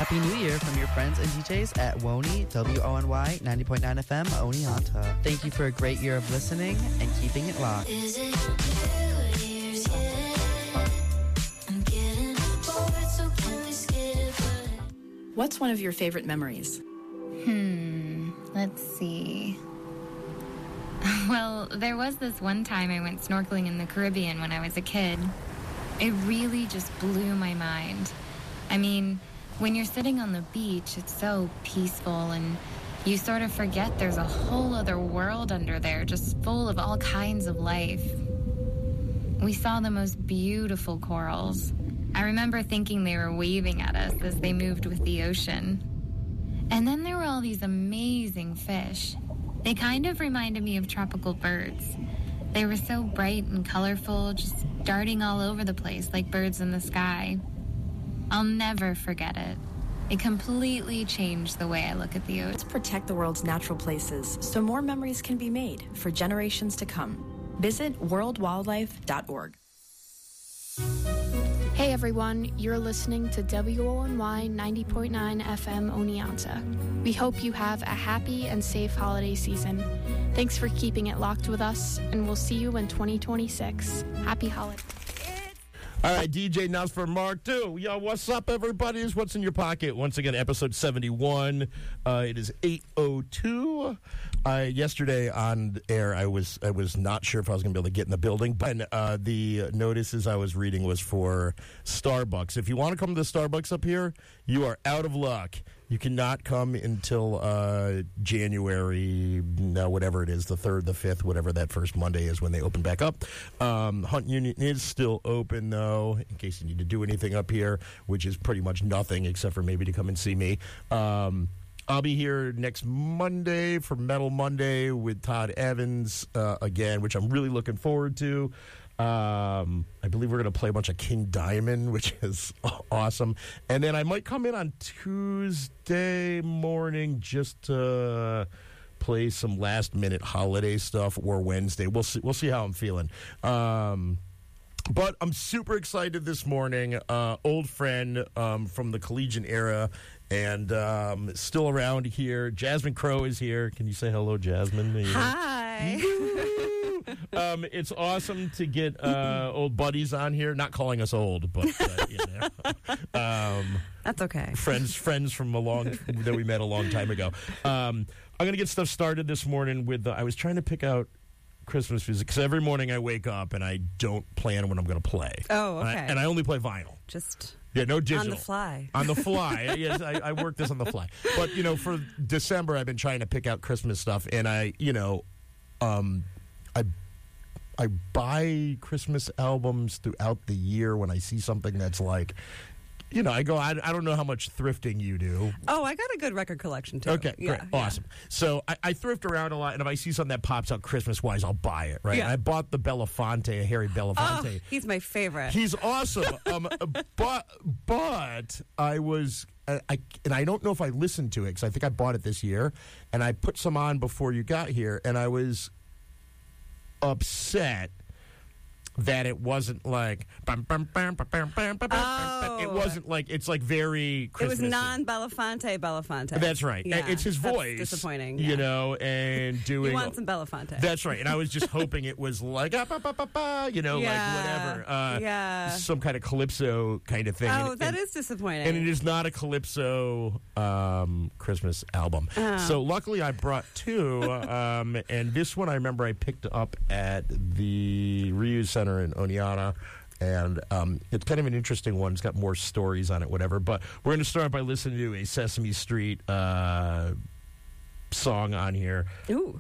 Happy New Year from your friends and DJs at Wony, WONY, 90.9 FM, Oneonta. Thank you for a great year of listening and keeping it locked. Is it New Year's yet? I'm getting bored, so can we skip it? What's one of your favorite memories? Let's see. Well, there was this one time I went snorkeling in the Caribbean when I was a kid. It really just blew my mind. I mean, when you're sitting on the beach, it's so peaceful and you sort of forget there's a whole other world under there just full of all kinds of life. We saw the most beautiful corals. I remember thinking they were waving at us as they moved with the ocean. And then there were all these amazing fish. They kind of reminded me of tropical birds. They were so bright and colorful, just darting all over the place like birds in the sky. I'll never forget it. It completely changed the way I look at the ocean. Let's protect the world's natural places so more memories can be made for generations to come. Visit worldwildlife.org. Hey everyone, you're listening to WONY 90.9 FM Oneonta. We hope you have a happy and safe holiday season. Thanks for keeping it locked with us, and we'll see you in 2026. Happy holidays. All right, DJ Nuts for Mark 2. Yo, what's up, everybody? It's What's in Your Pocket. Once again, episode 71. It is 8:02. Yesterday on air, I was not sure if I was going to be able to get in the building, but the notices I was reading was for Starbucks. If you want to come to the Starbucks up here, you are out of luck. You cannot come until January, whatever it is, the 3rd, the 5th, whatever that first Monday is when they open back up. Hunt Union is still open, though, in case you need to do anything up here, which is pretty much nothing except for maybe to come and see me. I'll be here next Monday for Metal Monday with Todd Evans again, which I'm really looking forward to. I believe we're going to play a bunch of King Diamond, which is awesome. And then I might come in on Tuesday morning just to play some last-minute holiday stuff, or Wednesday. We'll see how I'm feeling. But I'm super excited this morning. Old friend from the collegiate era and still around here. Jasmine Crowe is here. Can you say hello, Jasmine? Hi. It's awesome to get old buddies on here. Not calling us old, but you know. That's okay. Friends from that we met a long time ago. I'm going to get stuff started this morning with. I was trying to pick out Christmas music because every morning I wake up and I don't plan when I'm going to play. Oh, okay. And I only play vinyl. No digital. On the fly. On the fly. Yes, I work this on the fly. But for December I've been trying to pick out Christmas stuff, and I buy Christmas albums throughout the year when I see something that's like, I go, I don't know how much thrifting you do. Oh, I got a good record collection, too. Okay, great. Awesome. So I thrift around a lot, and if I see something that pops out Christmas-wise, I'll buy it, right? Yeah. And I bought the Belafonte, Harry Belafonte. Oh, he's my favorite. He's awesome. But I was... and I don't know if I listened to it, because I think I bought it this year, and I put some on before you got here, and I was upset that it wasn't like it wasn't like, it's like very Christmassy. It was non-Belafonte. That's right. Yeah, it's his voice. Disappointing. And doing. You want some Belafonte. That's right. And I was just hoping it was like like whatever. Some kind of calypso kind of thing. Oh, that is disappointing. And it is not a calypso Christmas album. So luckily I brought two, and this one I remember I picked up at the Reuse Center in Oneonta, and it's kind of an interesting one. It's got more stories on it, whatever. But we're going to start by listening to a Sesame Street song on here. Ooh.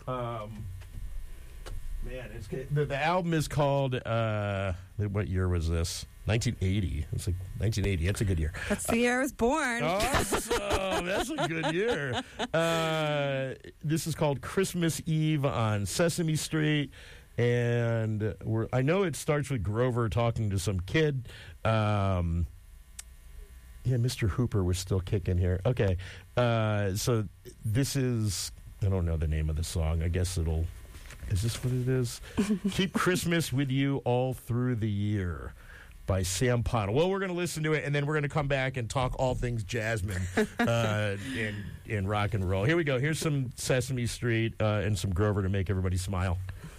Man, the album is called, what year was this? 1980. It's like 1980. That's a good year. That's the year I was born. Awesome. That's a good year. This is called Christmas Eve on Sesame Street. And I know it starts with Grover talking to some kid. Mr. Hooper was still kicking here. Okay. So this is, I don't know the name of the song. I guess is this what it is? Keep Christmas with you all through the year. by Sam Pottle. Well, we're going to listen to it, and then we're going to come back and talk all things Jasmine in rock and roll. Here we go. Here's some Sesame Street and some Grover to make everybody smile.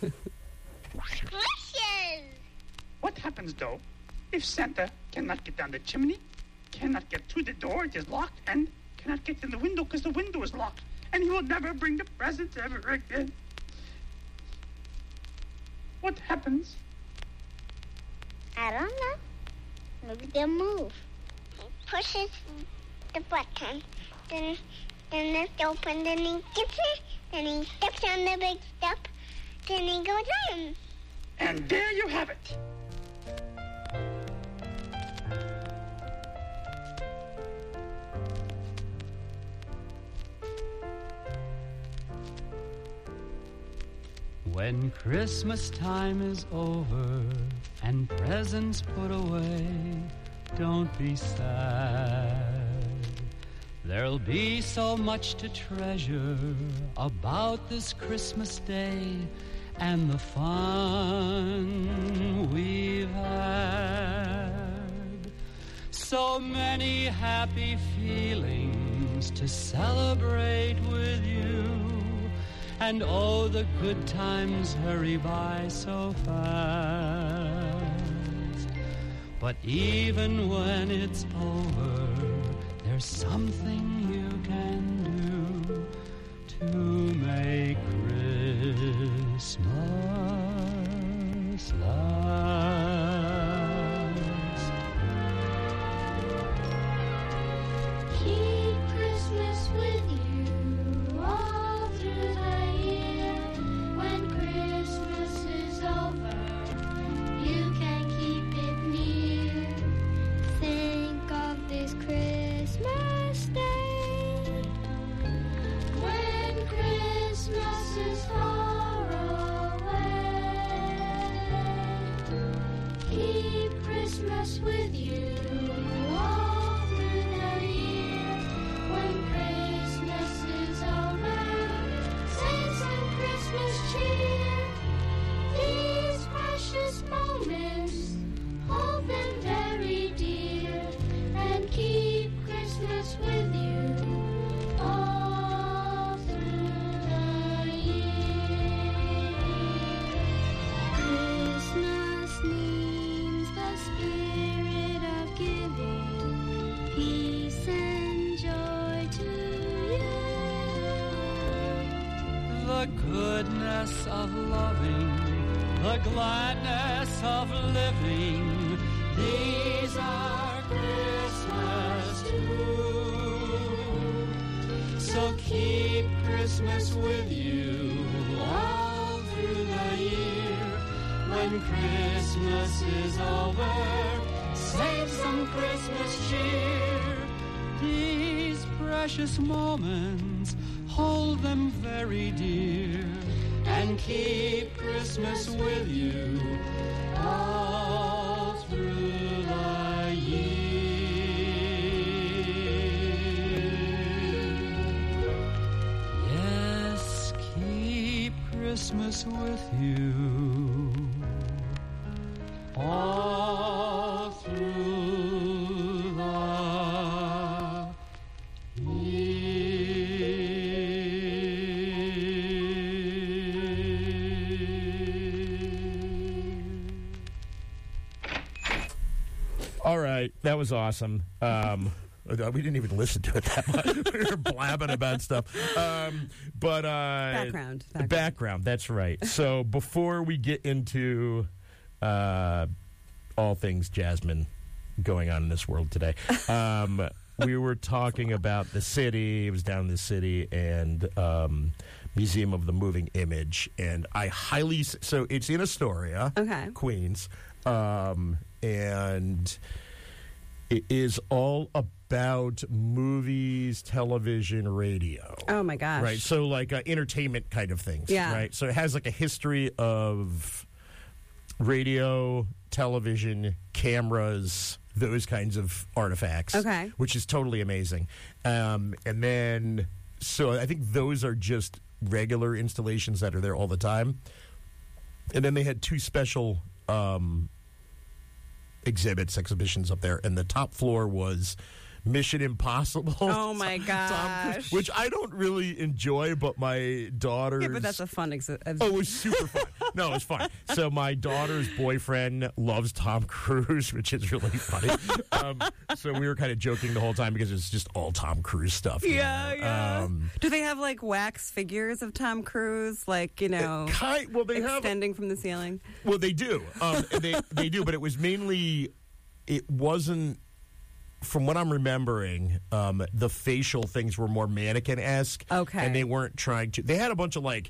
What happens, though, if Santa cannot get down the chimney, cannot get through the door, it is locked, and cannot get in the window because the window is locked, and he will never bring the presents ever again? What happens? I don't know. Maybe they'll move. He pushes the button. Then it's open. Then he gets it. Then he steps on the big step. Then he goes in. And there you have it. When Christmas time is over and presents put away, don't be sad. There'll be so much to treasure about this Christmas day and the fun we've had. So many happy feelings to celebrate with you. And oh, the good times hurry by so fast. But even when it's over, there's something you can do to make Christmas last. Keep Christmas with you all through the year. When Christmas is over, you can keep it near. Think of this Christmas day, when Christmas is far away. Keep Christmas with you all through the year. When Christmas is over, save some Christmas cheer. These precious moments, hold them very dear, and keep Christmas with you all through the year. Christmas means the spirit of giving, peace and joy to you. The goodness of loving, the gladness of living, these are Christmas too. So keep Christmas with you all through the year. When Christmas is over, save some Christmas cheer. These precious moments, hold them very dear, and keep Christmas with you all through the year. Yes, keep Christmas with you all through the All right, that was awesome. We didn't even listen to it that much. We were blabbing about stuff. Background. Background, that's right. So before we get into all things Jasmine going on in this world today, we were talking about the city. It was down in the city and Museum of the Moving Image. And I highly... So it's in Astoria, Okay. Queens. And it is all about movies, television, radio. Oh, my gosh. Right, so like entertainment kind of things. Yeah. Right, so it has like a history of radio, television, cameras, those kinds of artifacts. Okay. Which is totally amazing. And then, so I think those are just regular installations that are there all the time. And then they had two special exhibitions up there, and the top floor was Mission Impossible. Oh my Tom gosh. Cruise, which I don't really enjoy, but my daughter's... Yeah, but that's a fun exhibit. Oh, it was super fun. No, it was fun. So my daughter's boyfriend loves Tom Cruise, which is really funny. So we were kind of joking the whole time because it's just all Tom Cruise stuff. Yeah. Do they have like wax figures of Tom Cruise, like they extending from the ceiling? Well, they do. They do, but it was mainly. It wasn't. From what I'm remembering, the facial things were more mannequin-esque. Okay. And they weren't trying to... They had a bunch of, like...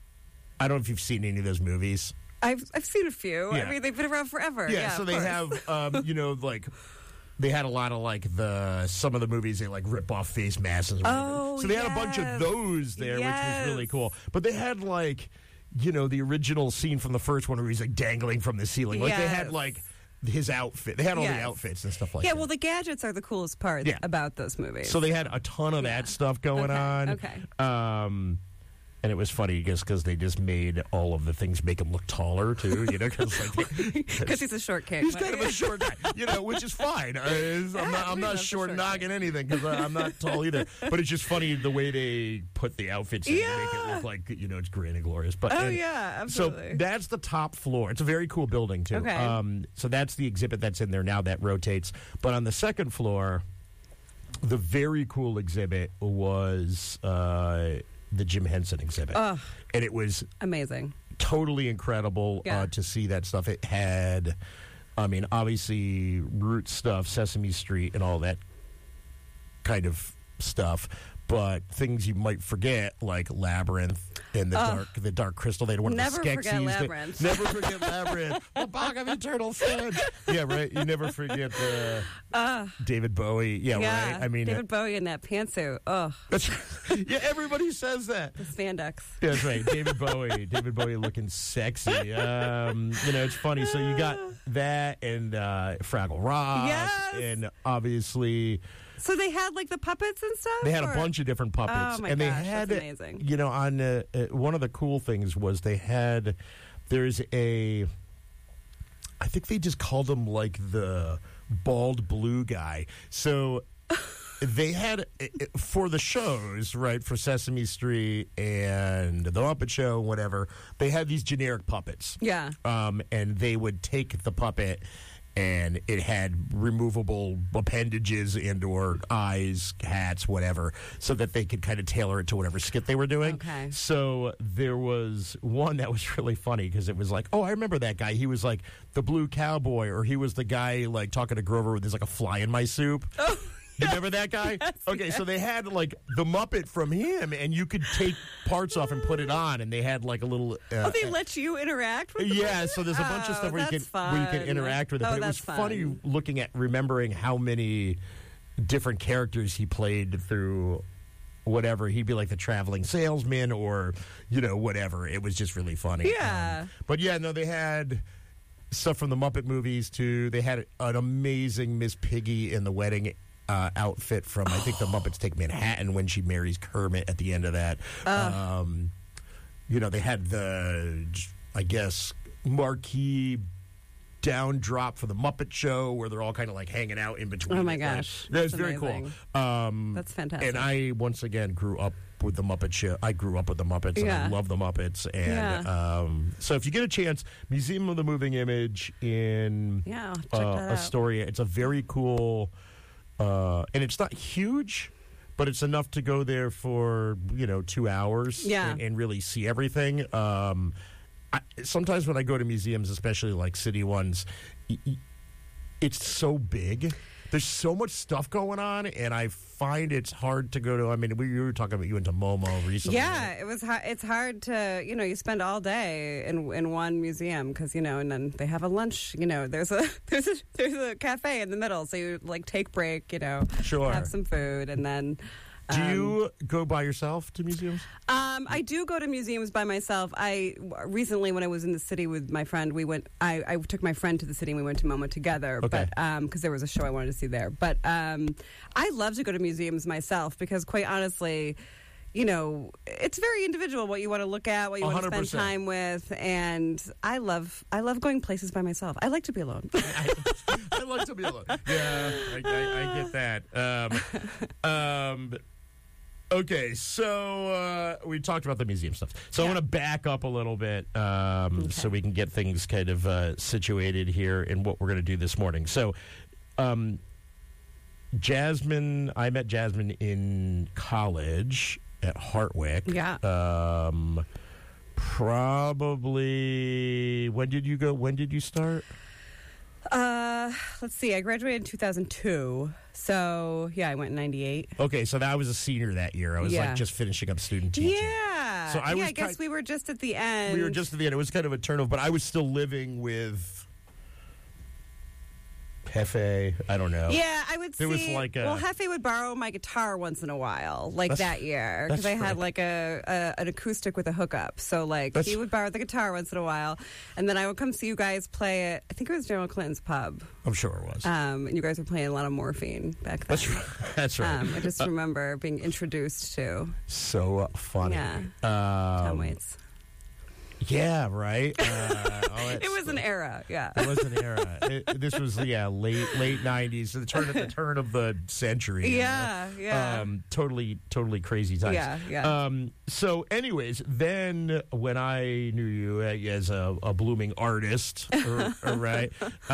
I don't know if you've seen any of those movies. I've seen a few. Yeah. I mean, they've been around forever. Yeah, so of they course. have, like... They had a lot of, like, some of the movies, they, like, rip off face masks. And Oh, so they had a bunch of those there, which was really cool. But they had, like, the original scene from the first one where he's, like, dangling from the ceiling. Like, they had, like... his outfit. They had all the outfits and stuff like that. Yeah, well, the gadgets are the coolest part about those movies. So they had a ton of that stuff going on. Okay. And it was funny because they just made all of the things make him look taller, too, Because he's a short kid. He's kind of a short guy, which is fine. I'm not short-nogging anything because I'm not tall either. But it's just funny the way they put the outfits in to make it look like, it's grand and glorious. But, absolutely. So that's the top floor. It's a very cool building, too. Okay. So that's the exhibit that's in there now that rotates. But on the second floor, the very cool exhibit was... the Jim Henson exhibit. And it was amazing. Totally incredible to see that stuff. It had, obviously, Root stuff, Sesame Street, and all that kind of stuff. But things you might forget, like Labyrinth and the Dark Crystal. They had one of the Skeksis. Never forget Labyrinth. Never forget Labyrinth. The Bog of Eternal Sin. Yeah, right. You never forget David Bowie. Yeah, right. David Bowie in that pantsuit. Oh, yeah. Everybody says that. The spandex. Yeah, that's right. David Bowie looking sexy. It's funny. So you got that and Fraggle Rock, and obviously. So they had like the puppets and stuff? They had a bunch of different puppets. Oh my and gosh, they had, that's amazing. On one of the cool things was there's I think they just called him like the bald blue guy. So they had, for the shows, right, for Sesame Street and The Muppet Show, whatever, they had these generic puppets. Yeah. And they would take the puppet and it had removable appendages and or eyes, hats, whatever, so that they could kind of tailor it to whatever skit they were doing. Okay. So there was one that was really funny because it was like, oh, I remember that guy. He was like the blue cowboy, or he was the guy like talking to Grover with there's like a fly in my soup. Oh. You remember that guy? Yes, okay, yes. So they had like the Muppet from him, and you could take parts off and put it on, and they had like a little. They let you interact with the Yeah, so there's a bunch of stuff where you can interact with it. But it was funny looking at remembering how many different characters he played through. Whatever, he'd be like the traveling salesman, or whatever. It was just really funny. Yeah, but yeah, no, they had stuff from the Muppet movies too. They had an amazing Miss Piggy in the wedding outfit from, I think, the Muppets Take Manhattan when she marries Kermit at the end of that. They had the, I guess, marquee down drop for the Muppet Show where they're all kind of like hanging out in between. Oh my gosh. That's very cool. That's fantastic. And I, once again, grew up with the Muppet Show. I grew up with the Muppets, and I love the Muppets. And so if you get a chance, Museum of the Moving Image in check that out. Astoria. It's a very cool, and it's not huge, but it's enough to go there for 2 hours and really see everything. Sometimes when I go to museums, especially like city ones, it's so big. There's so much stuff going on, and I find it's hard to go to. I mean, we were talking about you went to MoMA recently. Yeah, it was. It's hard to, you spend all day in one museum because and then they have a lunch. There's a cafe in the middle, so you like take break. Sure, have some food, and then. Do you go by yourself to museums? I do go to museums by myself. Recently, when I was in the city with my friend, I took my friend to the city and we went to MoMA together. Okay. But because there was a show I wanted to see there. But I love to go to museums myself because, quite honestly, it's very individual what you want to look at, what you want to spend 100%. time with, and I love going places by myself. I like to be alone. I like to be alone. Yeah, I get that. Okay, so we talked about the museum stuff. So I want to back up a little bit so we can get things kind of situated here in what we're going to do this morning. So Jasmine, I met Jasmine in college at Hartwick. Yeah. Probably, when did you go? When did you start? Let's see. I graduated in 2002. So, yeah, I went in 98. Okay, so I was a senior that year. I was like just finishing up student teaching. Yeah. So I guess we were just at the end. We were just at the end. It was kind of a turnover, but I was still living with Hefe. I don't know. Yeah, I would say. Was like Hefe would borrow my guitar once in a while, that year, because I had like an acoustic with a hookup. So he would borrow the guitar once in a while, and then I would come see you guys play at, I think it was General Clinton's Pub. I'm sure it was. And you guys were playing a lot of Morphine back then. That's right. I just remember being introduced to. So funny. Yeah. Tom Waits. Yeah, right. It was an era. Yeah, it was an era. This was late 90s, the turn of the century. Yeah. Totally crazy times. Yeah. So, anyways, then when I knew you as a blooming artist, right?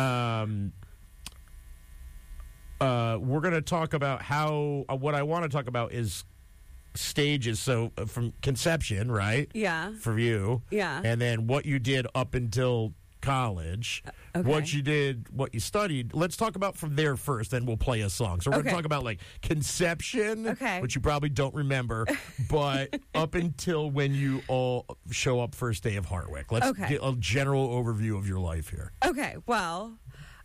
We're going to talk about how. What I want to talk about is stages, so from conception, right? Yeah. For you. Yeah. And then what you did up until college. Okay. What you did, what you studied. Let's talk about from there first, then we'll play a song. So we're going to talk about conception, which you probably don't remember, but up until when you all show up first day of Hartwick. Let's get a general overview of your life here. Okay. Well,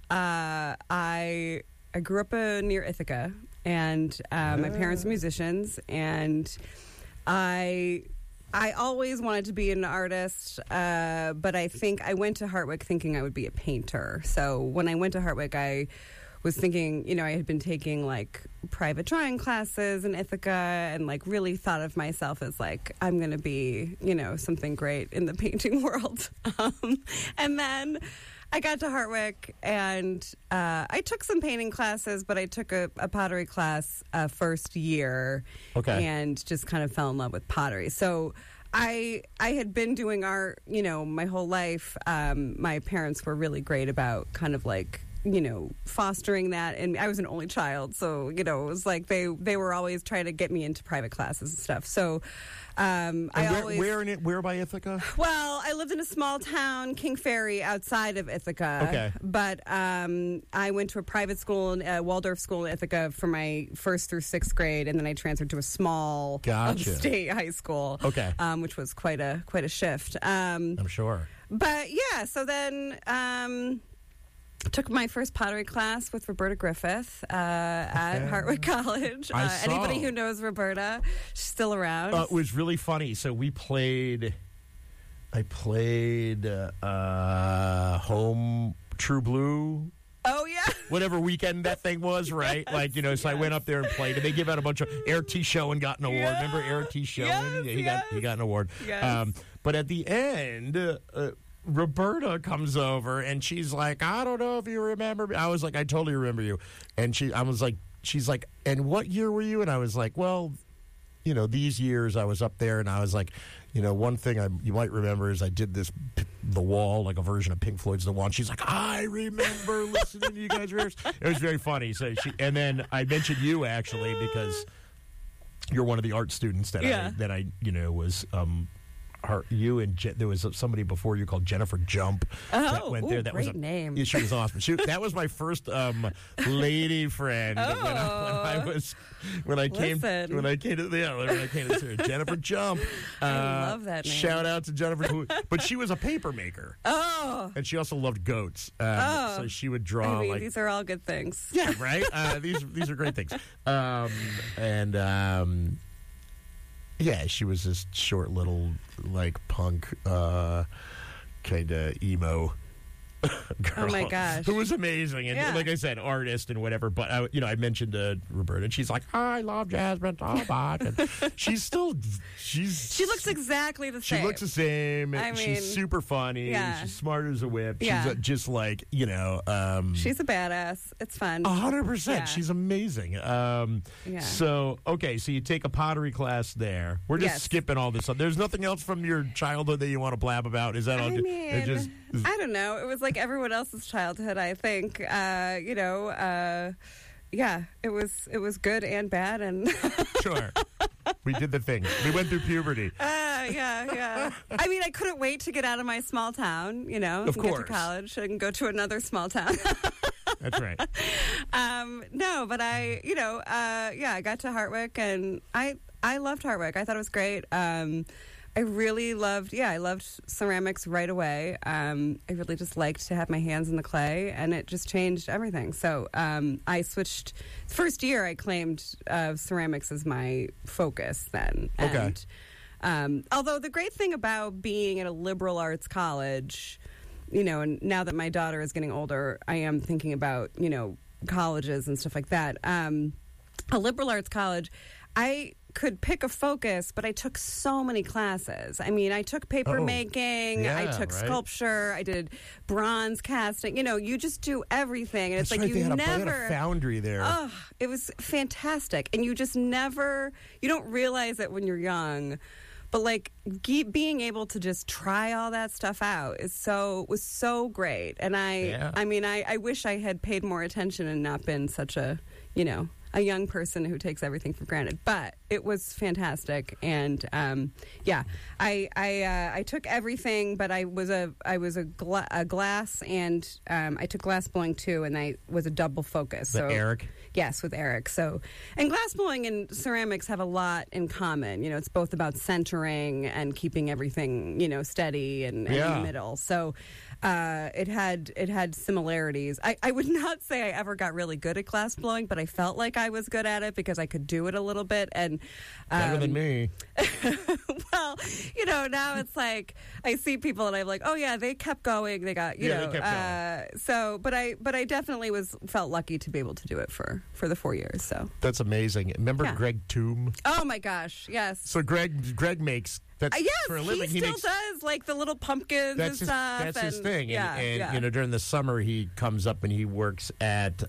I grew up near Ithaca. And my parents are musicians, and I always wanted to be an artist, but I think I went to Hartwick thinking I would be a painter. So when I went to Hartwick, I was thinking, I had been taking private drawing classes in Ithaca, and really thought of myself as I'm going to be, something great in the painting world. And then I got to Hartwick, and I took some painting classes, but I took a pottery class first year, and just kind of fell in love with pottery. So I had been doing art, my whole life. My parents were really great about kind of fostering that, and I was an only child, so it was they were always trying to get me into private classes and stuff. So where by Ithaca? Well, I lived in a small town, King Ferry, outside of Ithaca. Okay. But I went to a private school, Waldorf school in Ithaca for my 1st through 6th grade, and then I transferred to a small upstate high school. Okay. Which was quite a shift. I'm sure. But yeah, so then took my first pottery class with Roberta Griffith at Hartwick College. Anybody who knows Roberta, she's still around. It was really funny. So I played home True Blue. Oh, yeah. Whatever weekend that thing was, right? So I went up there and played, and they give out a bunch of Eric T. Schoen got an award. Yeah. Remember Eric T. Schoen? Yes, He got an award. Yes. But at the end, Roberta comes over, and she's like, I don't know if you remember me. I was like, I totally remember you. And she's like, and what year were you? And I was like, well, these years I was up there, and I was like, one thing you might remember is I did this, The Wall, a version of Pink Floyd's The Wall. And she's like, I remember listening to you guys' rehearse. It was very funny. So and then I mentioned you actually because you're one of the art students that I was. You and there was somebody before you called Jennifer Jump that went there. That great was name. Yeah, she was awesome. That was my first lady friend when I came to Jennifer Jump. I love that name. Shout out to Jennifer, but she was a paper maker. Oh, and she also loved goats. So she would draw. These are all good things. Yeah, right. These are great things. Yeah, she was this short little punk kind of emo girl. Oh, my gosh. Who was amazing. And Yeah. like I said, artist and whatever. But, I mentioned Roberta, and she's like, I love Jasmine so much. And she's still, She looks exactly the same. She looks the same. I mean, she's super funny. yeah. She's smart as a whip. Yeah. She's just like, She's a badass. It's fun. 100%. Yeah. She's amazing. So you take a pottery class there. We're just Yes. skipping all this stuff. There's nothing else from your childhood that you want to blab about? Is that all? I mean, I don't know. It was like everyone else's childhood, I think. Yeah, it was good and bad, and Sure. We did the thing. We went through puberty. yeah. I mean, I couldn't wait to get out of my small town, Of and get course. to college and go to another small town. That's right. No, but I got to Hartwick, and I loved Hartwick. I thought it was great. I really loved ceramics right away. I really just liked to have my hands in the clay, and it just changed everything. So I switched. First year, I claimed ceramics as my focus then. Okay. And although the great thing about being at a liberal arts college, and now that my daughter is getting older, I am thinking about, colleges and stuff like that. A liberal arts college, I could pick a focus, but I took so many classes. I mean, I took paper making, I took sculpture, I did bronze casting. You just do everything, and That's it's like right. you They had never. a foundry there. Oh, it was fantastic, and you just never. You don't realize it when you're young, but like being able to just try all that stuff out was so great. And I wish I had paid more attention and not been such a a young person who takes everything for granted. But it was fantastic, and I took everything, but I was a glass, and I took glass blowing too, and I was a double focus. With So Eric? Yes, with Eric. So, and glass blowing and ceramics have a lot in common. It's both about centering and keeping everything steady and in the middle. So. It had similarities. I would not say I ever got really good at glass blowing, but I felt like I was good at it because I could do it a little bit. And better than me. Well, now it's like I see people and I'm like, oh yeah, they kept going. They got they kept going. So, but I definitely felt lucky to be able to do it for the 4 years. So That's amazing. Remember Greg Toom? Oh my gosh, yes. So Greg makes that for a living. He still does like the little pumpkins and stuff. That's his thing. Yeah, and during the summer he comes up and he works at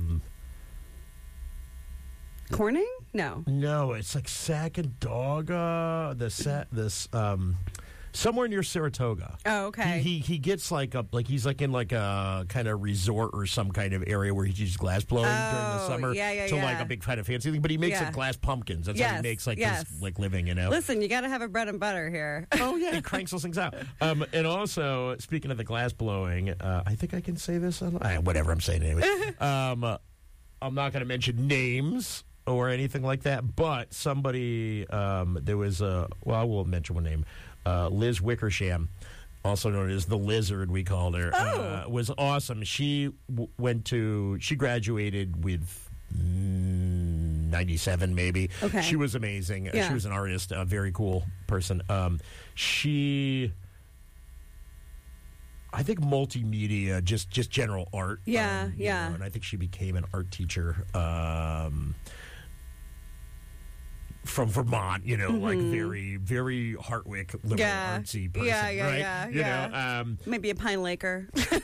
Corning? No, it's like Sacandaga. Somewhere near Saratoga. Oh, okay. He gets he's like in like a kind of resort or some kind of area where he uses glass blowing during the summer to like a big kind of fancy thing. But he makes like glass pumpkins. That's how he makes his like living. Listen, you got to have a bread and butter here. Oh yeah, he cranks those things out. And also, speaking of the glass blowing, I think I can say this. Whatever I'm saying anyway. I'm not going to mention names or anything like that. But somebody, there was I won't mention one name. Liz Wickersham, also known as the Lizard, we called her, was awesome. She she graduated with 97 maybe. Okay. She was amazing. Yeah. She was an artist, a very cool person. I think multimedia, just general art. Yeah, and I think she became an art teacher. From Vermont, like very, very Hartwick, liberal, artsy person, right? Yeah. Maybe a Pine Laker.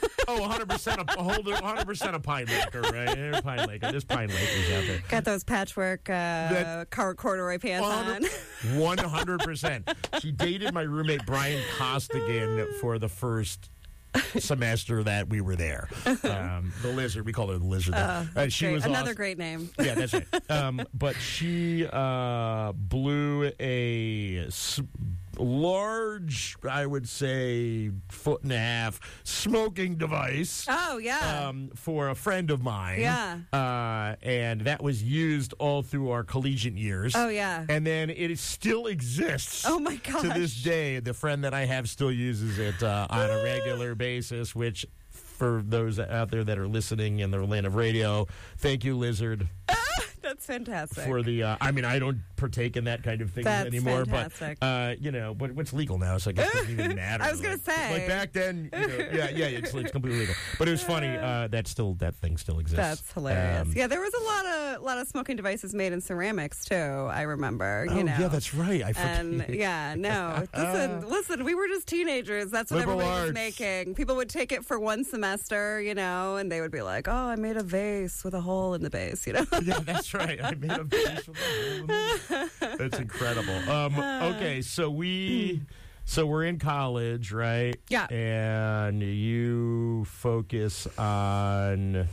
100% a Pine Laker, right? Pine Laker. There's Pine Lakers out there. Got those patchwork corduroy pants on. 100%. She dated my roommate Brian Costigan for the first semester that we were there. The Lizard, we call her the Lizard. She was another awesome. great name. Yeah, that's right. But she blew a large, I would say, 1.5 smoking device. Oh, yeah. For a friend of mine. Yeah. And that was used all through our collegiate years. Oh, yeah. And then it still exists. Oh, my gosh. To this day, the friend that I have still uses it on a regular basis, which for those out there that are listening in the land of radio, thank you, Lizard. That's That's fantastic. For the, I mean, I don't partake in that kind of thing That's anymore. fantastic. But but what's legal now? So I guess it doesn't even matter. I was gonna say, like back then, it's completely legal. But it was funny. That thing still exists. That's hilarious. There was a lot of smoking devices made in ceramics too. I remember. Yeah, that's right. I forget. And listen. We were just teenagers. That's what Liberal everybody arts. was making. People would take it for one semester, and they would be like, "Oh, I made a vase with a hole in the base." Yeah, that's right. I made a vase with a hole in the base. That's incredible. Okay, so we're in college, right? Yeah. And you focus on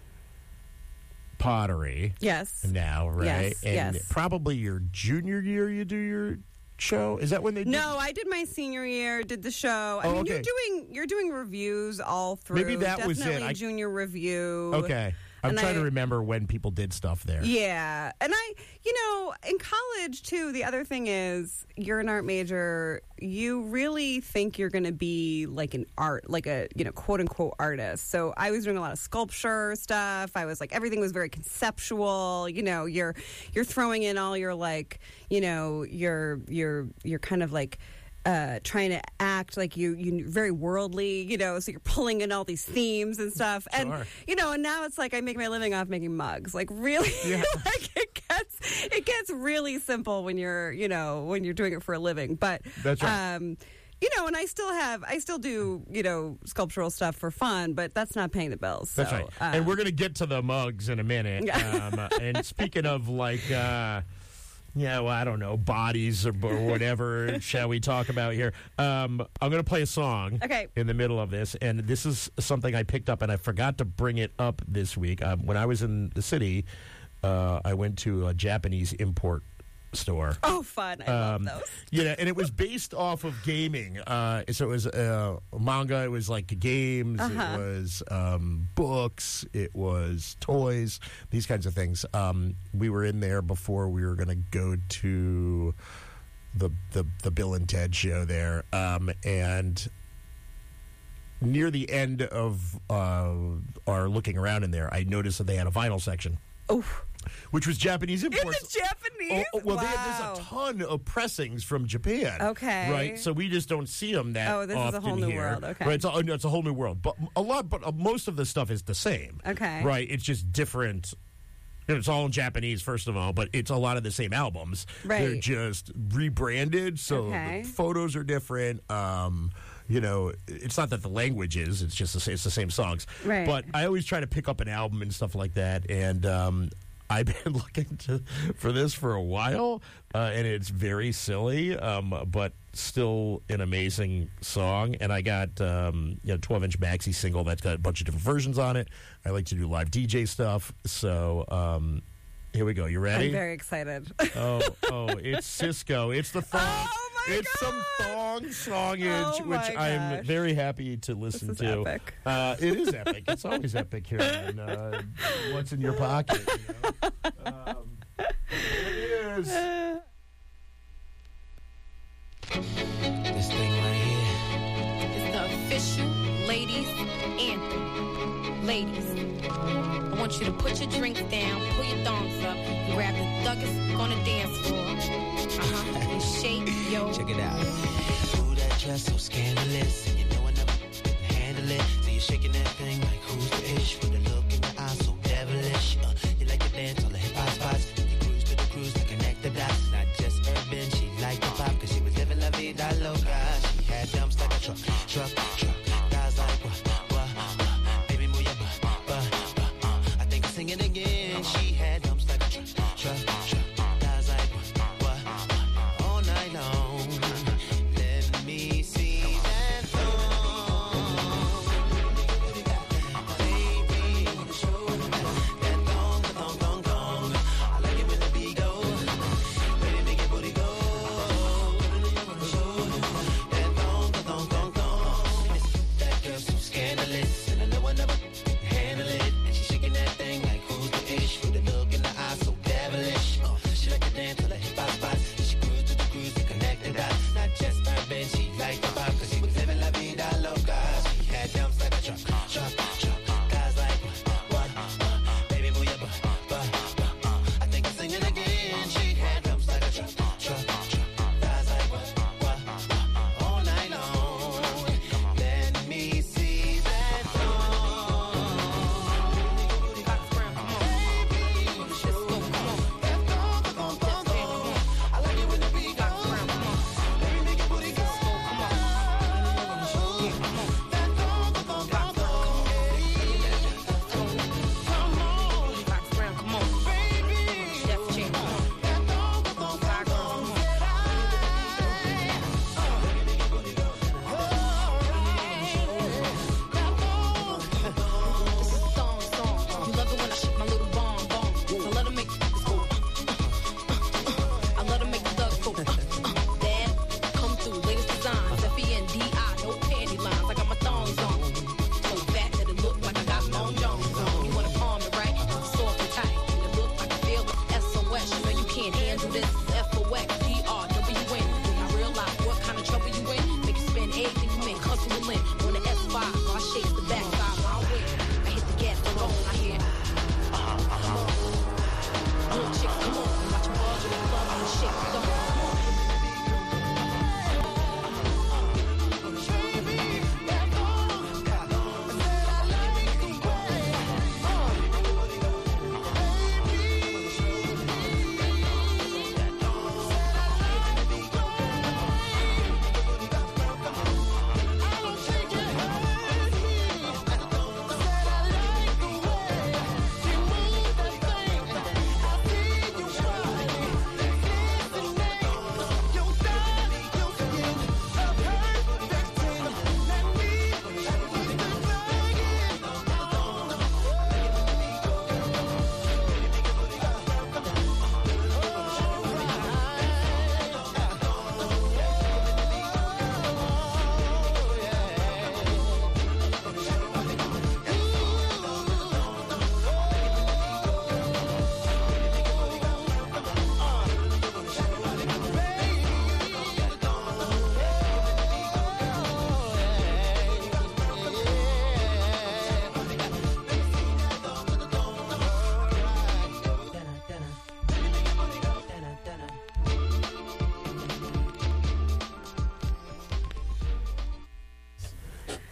pottery. Yes. Now, right? Yes. And yes. probably your junior year you do your show. Is that when they do? No, I did my senior year. Did the show. I mean, okay. you're doing reviews all through. Maybe that was it. Definitely junior review. Okay. I'm trying to remember when people did stuff there. Yeah. And in college, too, the other thing is you're an art major. You really think you're going to be like an art, like a, quote unquote artist. So I was doing a lot of sculpture stuff. I was like, everything was very conceptual. You're throwing in all your like, you're kind of like, trying to act like you very worldly, so you're pulling in all these themes and stuff. And, Sure. And now it's like I make my living off making mugs. Like really, Yeah. like it gets really simple when you're doing it for a living. But That's right. and I still do, sculptural stuff for fun, but that's not paying the bills. So, That's right. And we're going to get to the mugs in a minute. Yeah. And speaking of like, I don't know, bodies or whatever, shall we talk about here? I'm going to play a song in the middle of this, and this is something I picked up, and I forgot to bring it up this week. When I was in the city, I went to a Japanese import store. Oh, fun. I love those. And it was based off of gaming. So it was manga, it was like games, it was books, it was toys, these kinds of things. We were in there before we were going to go to the Bill and Ted show there. And near the end of our looking around in there, I noticed that they had a vinyl section. Oh. Which was Japanese imports. In the Japanese? Well, there's a ton of pressings from Japan. Okay. Right? So we just don't see them that often here. Oh, this is a whole new world. Okay. Right, it's a whole new world. But most of the stuff is the same. Okay. Right? It's just different. It's all in Japanese, first of all, but it's a lot of the same albums. Right. They're just rebranded, so the photos are different. It's not that the language is; it's just it's the same songs. Right. But I always try to pick up an album and stuff like that, and I've been looking for this for a while, and it's very silly, but still an amazing song. And I got 12-inch maxi single that's got a bunch of different versions on it. I like to do live DJ stuff, so here we go. You ready? I'm very excited. It's Cisco. It's the thong. Oh my It's God. some thong songage, which I'm gosh. very happy to listen This is to. epic. It is epic. It's always epic here on What's in Your Pocket. It is. This thing right here. It's the official ladies anthem. Ladies, I want you to put your drinks down, pull your thongs up, and grab the thuggest on the dance floor. And shake your... Check it out. Ooh, that dress so scandalous, and you know I never can handle it. So you're shaking that thing like who's the ish, with a look in your eyes so devilish. You like to dance all the hip hop spots. You cruise to the cruise to connect the dots. Not just urban, she liked the pop, cause she was living la vida loca. She had dumps like a truck. Guys like what? Baby, move your butt. I think I'm singing again. She had dumps like a truck. Guys like what? All night long. Let me see that thong.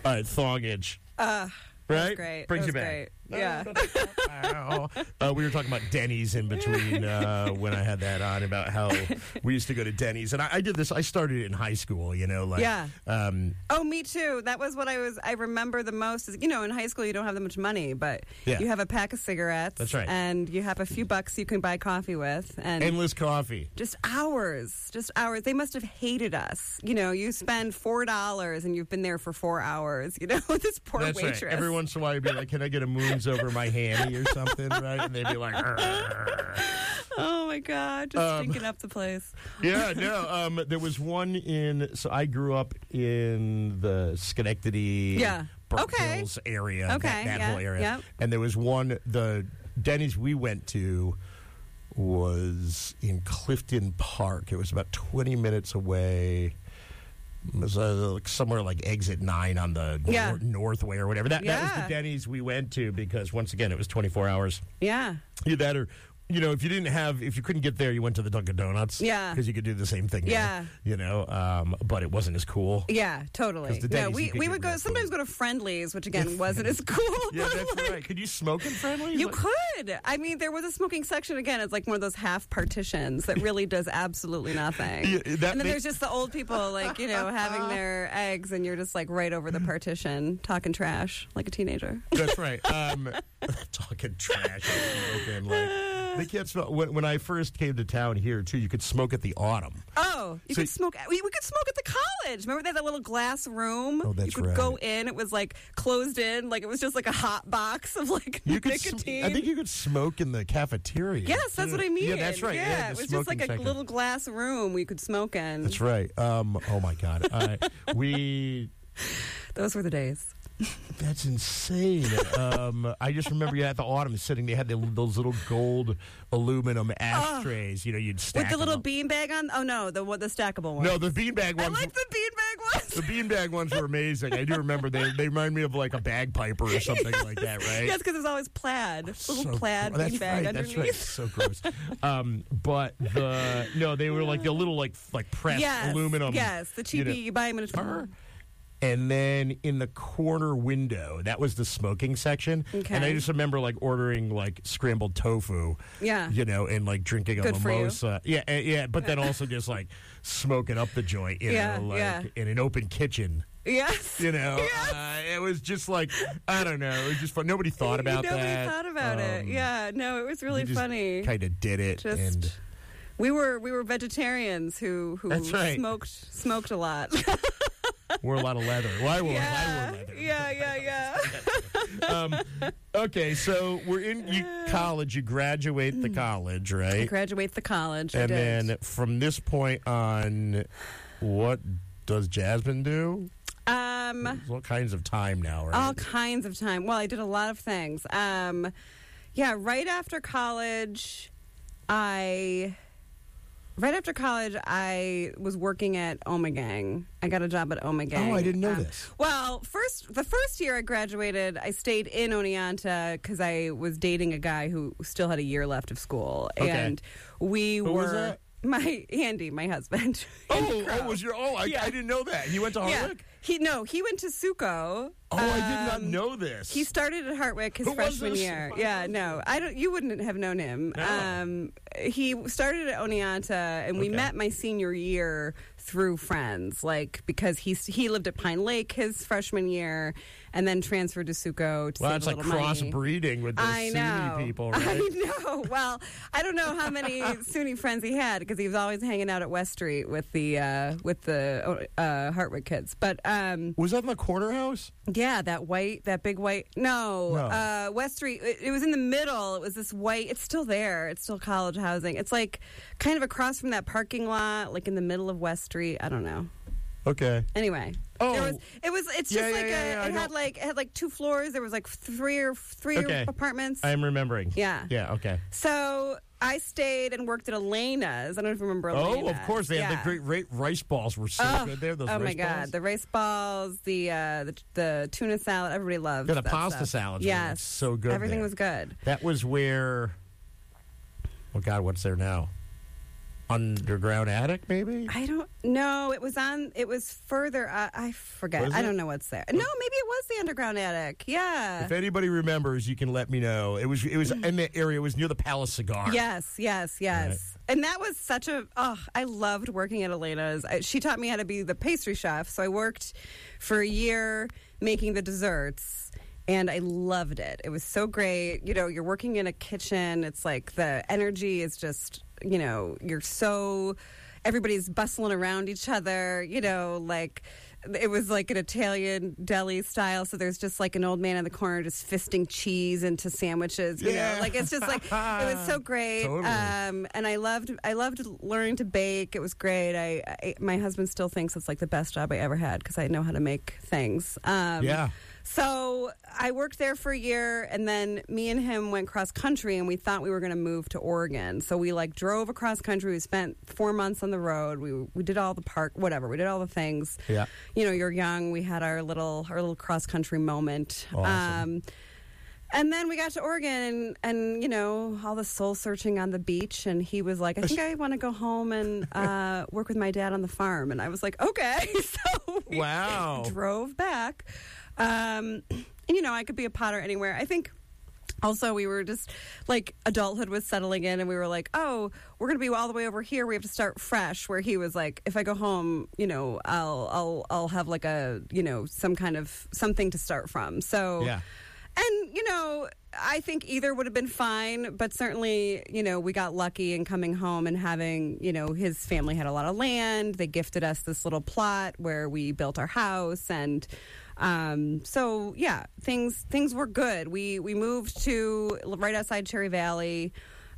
All right, Thongage. That Right? was great. Brings That you was back. great. Yeah. We were talking about Denny's in between when I had that on, about how we used to go to Denny's. And I did this. I started it in high school, Yeah. Oh, me too. That was what I remember the most. Is, in high school you don't have that much money, but Yeah. you have a pack of cigarettes. That's right. And you have a few bucks you can buy coffee with. And endless coffee. Just hours. They must have hated us. You spend $4 and you've been there for 4 hours. This poor That's waitress. right. Every once in a while, you'd be like, "Can I get a moons over my hammy or something?" Right? And they'd be like, "Arr." Oh my God, just stinking up the place. Yeah, no. There was one so I grew up in the Schenectady, Burke Hills area, that whole area. Yep. And there was one, the Denny's we went to was in Clifton Park. It was about 20 minutes away. It was somewhere like exit 9 on the Northway or whatever. That was the Denny's we went to because, once again, it was 24 hours. Yeah. Either that or, if you couldn't get there, you went to the Dunkin' Donuts. Yeah. Because you could do the same thing there. But it wasn't as cool. Yeah, totally. 'Cause the Denny's, you could we get would real go to Friendly's, which again wasn't as cool. Yeah, but, that's right. Could you smoke in Friendly's? You could. I mean, there was a smoking section. Again, it's like one of those half partitions that really does absolutely nothing. Yeah, and then there's just the old people, having their eggs, and you're just like right over the partition, talking trash like a teenager. That's right. Talking trash. Smoking, they can't smoke. When I first came to town here, too, you could smoke at the Autumn. Oh, you could smoke. We could smoke at the college. Remember they had that little glass room? Oh, that's You could go in. It was like closed in. Like it was just like a hot box of nicotine. I think you could smoke in the cafeteria. Yes, that's what I mean. Yeah, that's right. Yeah, the it was just like smoking a section. little glass room we could smoke in. That's right. Oh my God. Those were the days. That's insane. I just remember at the Autumn sitting. They had those little gold aluminum ashtrays. You'd stack with the little them up. beanbag on. Oh no, the stackable one. No, the beanbag ones. I like the beanbag ones. The beanbag ones were amazing. I do remember they remind me of like a bagpiper or something like that, right? Yes, because it's always plaid. Little plaid that's beanbag right, underneath. That's right. So gross. But they were like the little like pressed aluminum. Yes, the cheapie. You buy them in a jar. And then in the corner window, that was the smoking section. Okay. And I just remember like ordering like scrambled tofu. Yeah. And like drinking a Good for you. mimosa. Yeah. But then also just like smoking up the joint, in an open kitchen. Yes. It was just like, I don't know. It was just fun. Nobody thought about that. Nobody thought about it. Yeah. No, it was really funny. Kind of did it. And we were vegetarians who That's right. smoked a lot. wore a lot of leather. Well, I wore leather. Yeah. Okay, so we're in college. You graduate the college, right? I graduate the college. And I did. then from this point on, what does Jasmine do? All kinds of time now, right? All kinds of time. Well, I did a lot of things. Right after college, I was working at Omegang. I got a job at Omegang. Oh, I didn't know this. Well, the first year I graduated, I stayed in Oneonta because I was dating a guy who still had a year left of school. Okay. And we Who was that? Andy, my husband. I didn't know that. He went to Hartwick? He went to Suco. Oh, I did not know this. He started at Hartwick his Who was freshman this? year. Yeah, no, I don't. You wouldn't have known him. No. He started at Oneonta, and we met my senior year through friends, because he lived at Pine Lake his freshman year, and then transferred to Suco to Well, save it's a like little money. crossbreeding with the SUNY people, right? I know. Well, I don't know how many SUNY friends he had because he was always hanging out at West Street with the Hartwick kids. But was that in the corner house? Yeah, that big white. No. West Street. It was in the middle. It was this white. It's still there. It's still college housing. It's like kind of across from that parking lot, like in the middle of West Street. I don't know. Okay. Anyway. Oh. It had like 2 floors. There was like three apartments. I'm remembering. Yeah. Yeah, okay. So I stayed and worked at Elena's. I don't know if you remember Elena's. Oh, of course. They had the great rice balls were so good there. Those rice my God. balls. The rice balls, the tuna salad. Everybody loved Yeah, the that pasta stuff. salads Yes. were so good. Everything there. was good. That was where, oh God, what's there now? underground attic, maybe? I don't know. It was further. I forget. Was I it? don't know what's there. No, maybe it was the underground attic. Yeah. If anybody remembers, you can let me know. It was in that area. It was near the Palace Cigar. Yes. Right. And that was such a. Oh, I loved working at Elena's. She taught me how to be the pastry chef. So I worked for a year making the desserts. And I loved it. It was so great. You know, you're working in a kitchen. It's like the energy is just, you know, everybody's bustling around each other, you know, like it was like an Italian deli style. So there's just like an old man in the corner just fisting cheese into sandwiches, you know, like it's just like, it was so great. Totally. And I loved learning to bake. It was great. My husband still thinks it's like the best job I ever had because I know how to make things. So I worked there for a year, and then me and him went cross country, and we thought we were going to move to Oregon. So we like drove across country. We spent 4 months on the road. We did all the We did all the things. Yeah. You know, you're young. We had our little cross country moment. Awesome. And then we got to Oregon and, you know, all the soul searching on the beach. And he was like, I think I want to go home and work with my dad on the farm. And I was like, okay. So we drove back. And, you know, I could be a potter anywhere. I think also we were just like adulthood was settling in and we were like, oh, we're going to be all the way over here. We have to start fresh. Where he was like, if I go home, you know, I'll have like a, you know, some kind of something to start from. So, yeah. And, you know, I think either would have been fine, but certainly, you know, we got lucky in coming home and having, you know, his family had a lot of land. They gifted us this little plot where we built our house. And so, yeah, things were good. We moved to right outside Cherry Valley.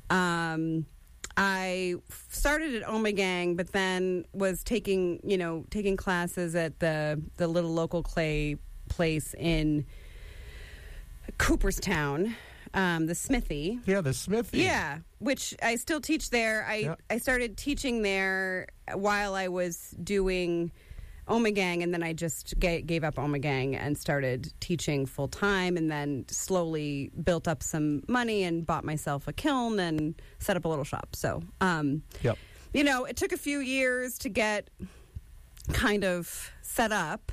I started at Omegang, but then was taking classes at the little local clay place in Cooperstown, the Smithy. Yeah, the Smithy. Yeah, which I still teach there. I started teaching there while I was doing Omegang, and then I just gave up Omegang and started teaching full time, and then slowly built up some money and bought myself a kiln and set up a little shop. So, you know, it took a few years to get kind of set up.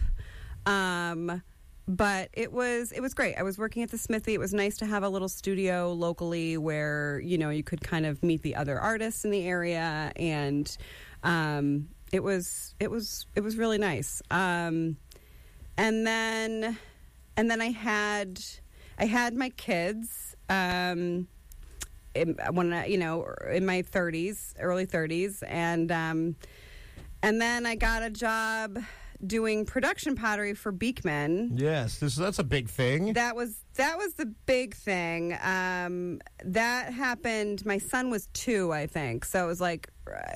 But it was great. I was working at the Smithy. It was nice to have a little studio locally where, you know, you could kind of meet the other artists in the area, and it was really nice. And then I had my kids when in my 30s, early 30s, and then I got a job doing production pottery for Beekman. Yes, that's a big thing. That was the big thing. That happened. My son was 2, I think. So it was like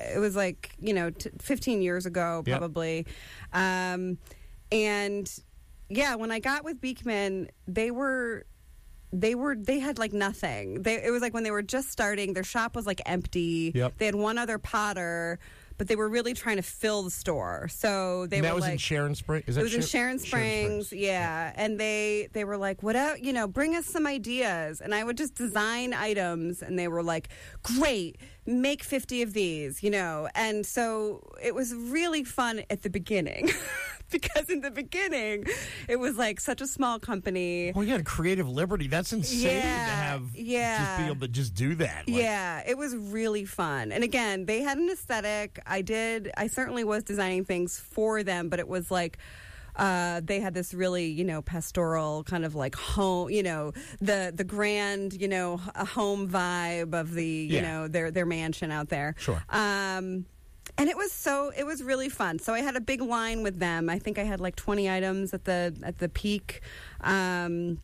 15 years ago, probably. And yeah, when I got with Beekman, they had like nothing. It was like when they were just starting. Their shop was like empty. Yep. They had one other potter, but they were really trying to fill the store. So they were that was like, in Sharon Springs? It was in Sharon Springs, yeah. And they were like, bring us some ideas. And I would just design items, and they were like, great, make 50 of these, you know. And so it was really fun at the beginning. Because in the beginning, it was like such a small company. Well, you had creative liberty. That's insane to have just be able to just do that. Yeah, it was really fun. And again, they had an aesthetic. I certainly was designing things for them, but it was like they had this really, you know, pastoral kind of like home, you know, the grand, you know, a home vibe of the, you know, their mansion out there. Sure. And it was really fun. So I had a big line with them. I think I had like 20 items at the peak. And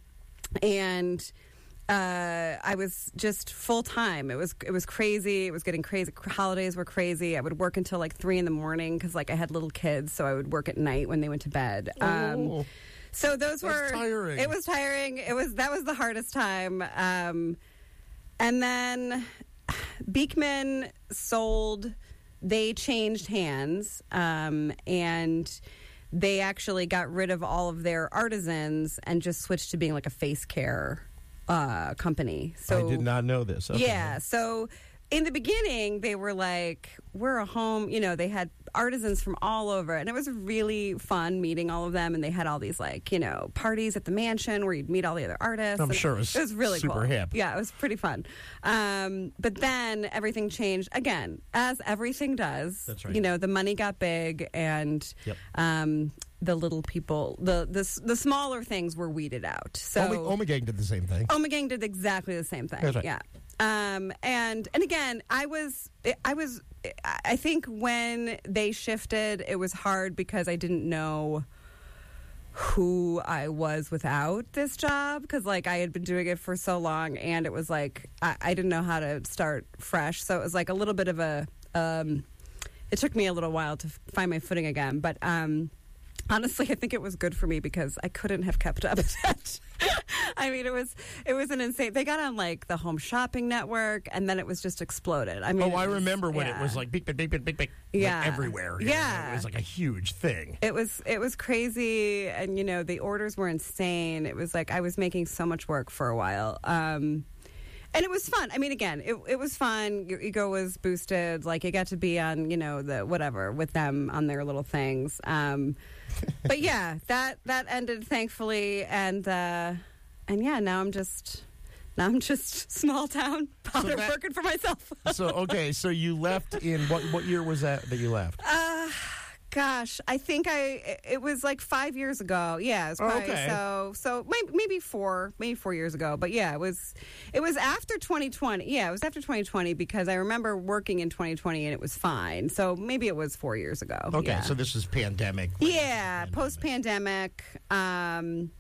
I was just full time. It was crazy. It was getting crazy. Holidays were crazy. I would work until like 3 a.m. because like I had little kids, so I would work at night when they went to bed. So those were tiring. It was tiring. That was the hardest time. And then Beekman sold. They changed hands, and they actually got rid of all of their artisans and just switched to being like a face care company. So I did not know this. Okay. Yeah, so in the beginning, they were like, we're a home, they had artisans from all over. And it was really fun meeting all of them. And they had all these, parties at the mansion where you'd meet all the other artists. I'm sure it was really super cool. hip. Yeah, it was pretty fun. But then everything changed again, as everything does. That's right. The money got big, and the little people, the smaller things were weeded out. So Omegang did the same thing. Omegang did exactly the same thing. That's right. Yeah. And again, I think when they shifted, it was hard because I didn't know who I was without this job, because I had been doing it for so long, and it was I didn't know how to start fresh. So it was a little bit of a it took me a little while to find my footing again, but honestly, I think it was good for me because I couldn't have kept up with it. I mean, it was an insane. They got on the Home Shopping Network, and then it was just exploded. I mean, I remember when it was beep, beep, beep, beep, beep, beep, everywhere. Yeah, it was a huge thing. It was crazy, and the orders were insane. It was I was making so much work for a while. And it was fun. I mean, again, it was fun. Your ego was boosted. You got to be on, the whatever with them on their little things. But yeah, that ended thankfully, and yeah, now I'm just small town Potter working for myself. So you left in what year was that you left? Gosh, I think it was 5 years ago. Yeah, it was probably so maybe 4 years ago. But yeah, it was after 2020. Yeah, it was after 2020 because I remember working in 2020 and it was fine. So maybe it was 4 years ago. Okay, yeah. So this is pandemic. Yeah, post-pandemic, and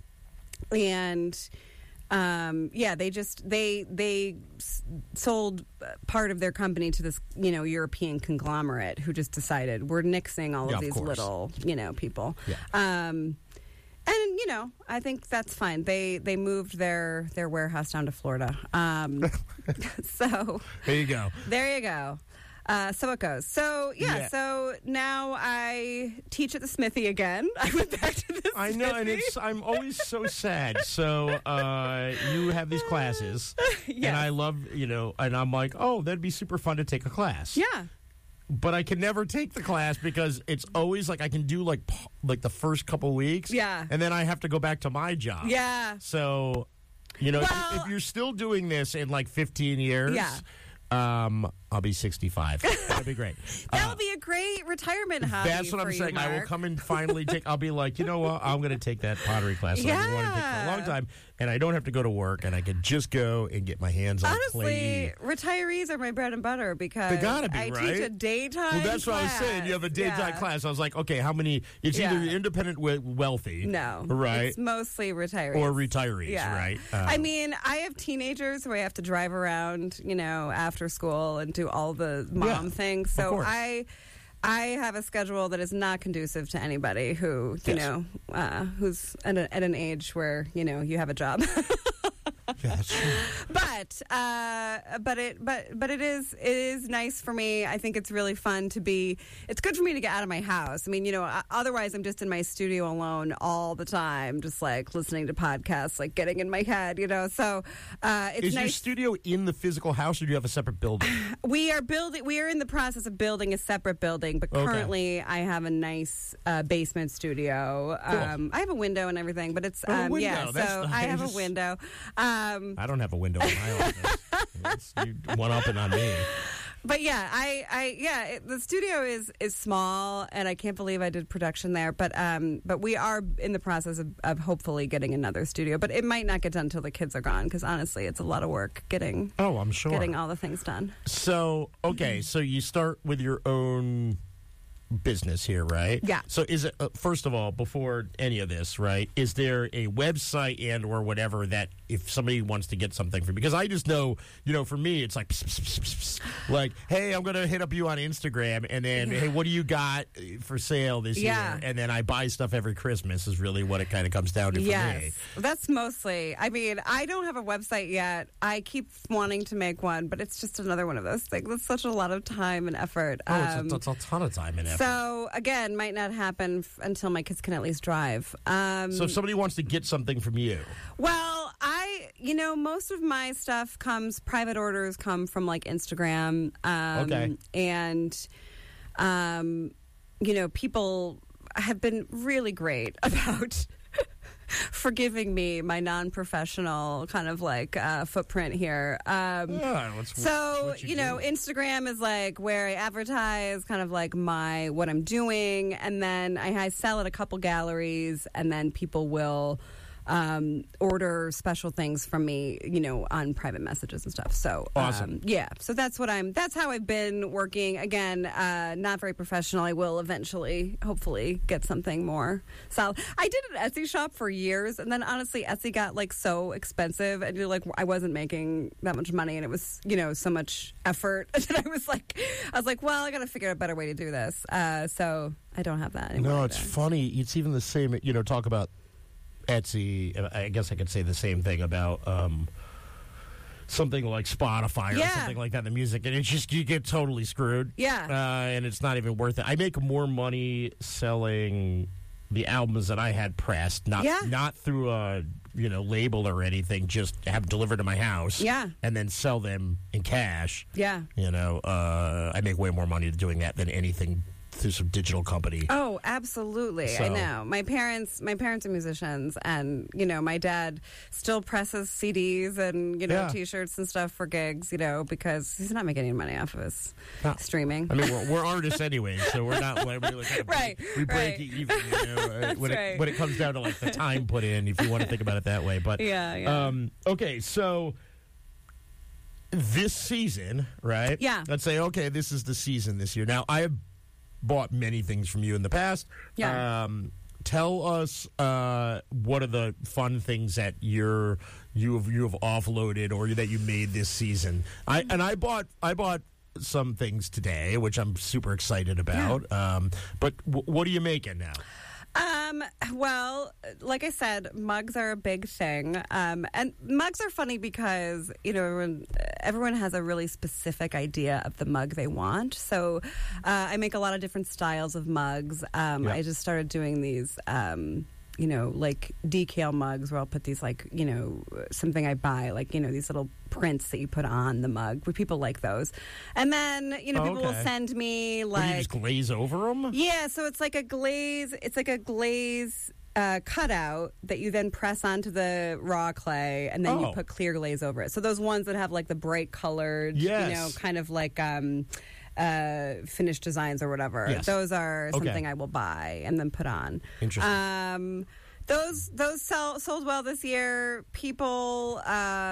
they sold part of their company to this European conglomerate who just decided we're nixing all of these little people. Yeah. And I think that's fine. They moved their warehouse down to Florida. So there you go. There you go. So it goes. So, yeah, so now I teach at the Smithy again. I went back to the I know, Smithy. and I'm always so sad. So you have these classes, and I love, and I'm like, oh, that'd be super fun to take a class. Yeah. But I can never take the class because it's always I can do the first couple weeks. Yeah. And then I have to go back to my job. Yeah. So, if you're still doing this in 15 years. Yeah. I'll be 65. That'd be great. That'll be a great retirement hobby. That's what I'm saying. Mark. I will come and finally take. I'll be like, you know what? I'm going to take that pottery class. I've been wanting to take for a long time, and I don't have to go to work, and I can just go and get my hands on clay. Honestly, retirees are my bread and butter because they gotta be, I right? teach a daytime. Well, that's class. what I was saying. You have a daytime class. I was like, okay, how many? It's either independent wealthy, no, right? It's mostly retirees or retirees, right? I mean, I have teenagers who I have to drive around, after school and do all the mom things. So I have a schedule that is not conducive to anybody who who's at an age where you have a job. Yeah, that's true. But it is nice for me. I think it's really fun to be. It's good for me to get out of my house. I mean, otherwise I'm just in my studio alone all the time, just listening to podcasts, getting in my head. So it's Is nice. your studio in the physical house, or do you have a separate building? We are in the process of building a separate building, but currently I have a nice basement studio. Cool. I have a window and everything, but it's a window. yeah. That's So nice. I have a window. I don't have a window in my office. You one-upping on me. But yeah, the studio is small, and I can't believe I did production there. But we are in the process of hopefully getting another studio. But it might not get done until the kids are gone, because honestly, it's a lot of work getting. Oh, I'm sure. Getting all the things done. So so you start with your own business here, right? Yeah. So is it first of all, before any of this, right? Is there a website and or whatever that if somebody wants to get something from? Because I just know, for me, it's like, hey, I'm going to hit up you on Instagram, and then, hey, what do you got for sale this year? And then I buy stuff every Christmas is really what it kind of comes down to for me. That's mostly. I mean, I don't have a website yet. I keep wanting to make one, but it's just another one of those things. It's such a lot of time and effort. It's a ton of time and effort. So, again, might not happen until my kids can at least drive. So if somebody wants to get something from you. Well, I most of my stuff private orders come from like Instagram. Okay. And, people have been really great about forgiving me my non-professional kind of like footprint here. Instagram is like where I advertise kind of like what I'm doing, and then I sell at a couple galleries, and then people will order special things from me, on private messages and stuff. So awesome. So that's how I've been working. Again, not very professional. I will eventually, hopefully, get something more solid. I did an Etsy shop for years, and then honestly, Etsy got like so expensive, and I wasn't making that much money, and it was, so much effort. And I was like, well, I got to figure out a better way to do this. So I don't have that anymore. No, it's funny. It's even the same, talk about Etsy. I guess I could say the same thing about something like Spotify or something like that in the music, and it's just you get totally screwed. And it's not even worth it. I make more money selling the albums that I had pressed, not through a label or anything, just have delivered to my house, and then sell them in cash. I make way more money doing that than anything through some digital company. Oh, absolutely. So. I know. My parents are musicians, and my dad still presses CDs and T-shirts and stuff for gigs, because he's not making any money off of his streaming. I mean, we're artists anyway, so we're not like really kind of we break even when it comes down to like the time put in, if you want to think about it that way. But okay, so this season, right? Yeah. Let's say, okay, this is the season this year. Now, I have bought many things from you in the past. Tell us what are the fun things that you have offloaded or that you made this season. I bought some things today, which I'm super excited about. But what are you making now? Well, like I said, mugs are a big thing. And mugs are funny because, everyone has a really specific idea of the mug they want. So I make a lot of different styles of mugs. I just started doing these, like decal mugs where I'll put these like, something I buy, like, these little prints that you put on the mug. People like those. And then, people will send me like... you just glaze over them? Yeah, so it's like a glaze. It's like a glaze cutout that you then press onto the raw clay, and then you put clear glaze over it. So those ones that have like the bright colored, kind of like... finished designs or whatever. Yes. Those are something I will buy and then put on. Interesting. Those sold well this year. People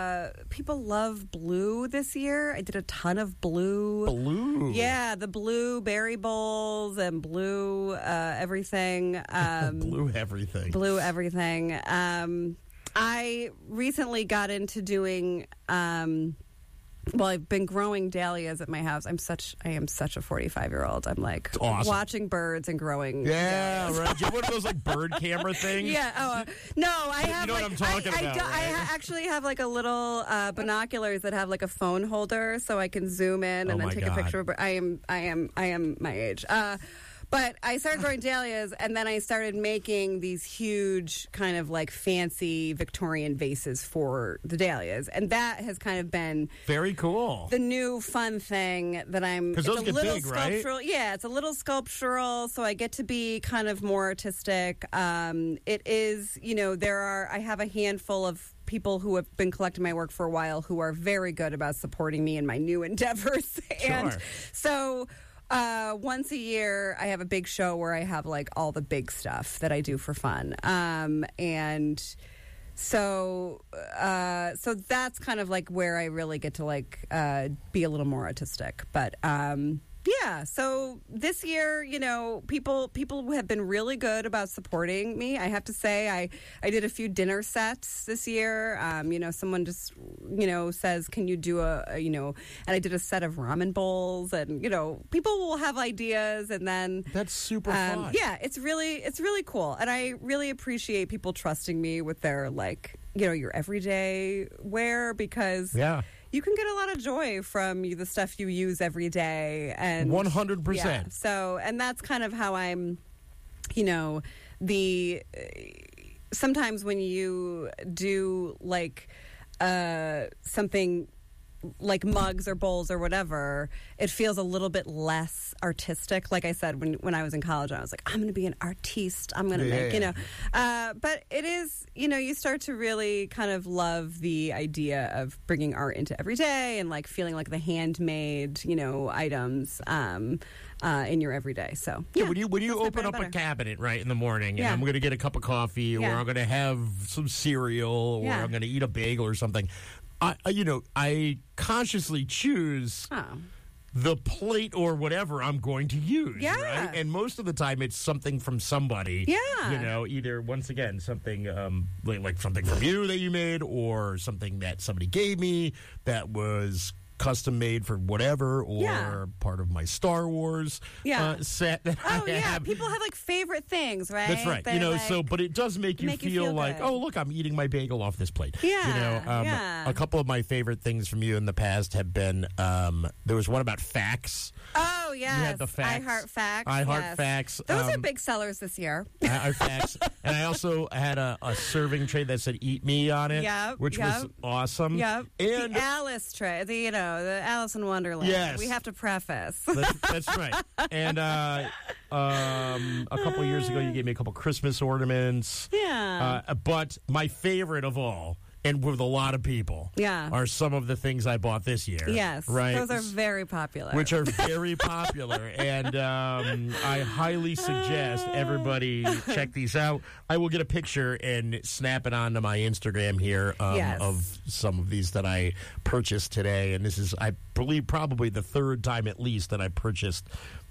love blue this year. I did a ton of blue. Blue? Yeah, the blue berry bowls and blue everything. Blue everything. Blue everything. I recently got into doing... I've been growing dahlias at my house. I am such a 45-year-old. I'm like watching birds and growing. Yeah, dahlias. right. Do you have one of those like bird camera things? Yeah. No, I have. You know what I'm talking about? I actually have like a little binoculars that have like a phone holder, so I can zoom in and then take a picture of. I am my age. But I started growing dahlias, and then I started making these huge kind of like fancy Victorian vases for the dahlias. And that has kind of been... very cool. ...the new fun thing that I'm... because those get big, right? Yeah, it's a little sculptural, so I get to be kind of more artistic. It is, I have a handful of people who have been collecting my work for a while who are very good about supporting me in my new endeavors. Sure. And so... once a year, I have a big show where I have like all the big stuff that I do for fun, and so that's kind of like where I really get to like be a little more artistic. But yeah, so this year, people have been really good about supporting me. I have to say, I did a few dinner sets this year. Someone just, says, can you do and I did a set of ramen bowls, and, people will have ideas, and then... that's super fun. Yeah, it's really cool. And I really appreciate people trusting me with their, like, your everyday wear, because... yeah. You can get a lot of joy from the stuff you use every day. And 100%. Yeah, so, and that's kind of how I'm, sometimes when you do, like, something like mugs or bowls or whatever, it feels a little bit less artistic. Like I said, when I was in college, I was like, I'm going to be an artiste. I'm going to make, you know. But it is, you know, you start to really kind of love the idea of bringing art into every day and like feeling like the handmade, you know, items in your everyday. So when you open up a cabinet right in the morning, and I'm going to get a cup of coffee, or I'm going to have some cereal, or I'm going to eat a bagel or something. I consciously choose the plate or whatever I'm going to use, right? And most of the time, it's something from somebody. Yeah, you know, either once again something like something from you that you made, or something that somebody gave me that was custom made for whatever, or part of my Star Wars set that I have. People have like favorite things, right? That's right. You know, like, but it does make you feel like, oh, look, I'm eating my bagel off this plate. Yeah. You know, a couple of my favorite things from you in the past have been there was one about facts. Oh, yes. You had the facts. I Heart Facts. I Heart Facts. Those are big sellers this year. I Heart Facts. And I also had a serving tray that said "Eat Me" on it, which was awesome. Yep. And the Alice tray, the Alice in Wonderland. Yes. We have to preface. That's right. And a couple of years ago, you gave me a couple Christmas ornaments. Yeah. But my favorite of all, and with a lot of people, are some of the things I bought this year. Yes. Right? Those are very popular. Which are very popular. And I highly suggest everybody check these out. I will get a picture and snap it onto my Instagram here of some of these that I purchased today. And this is, I believe, probably the third time at least that I purchased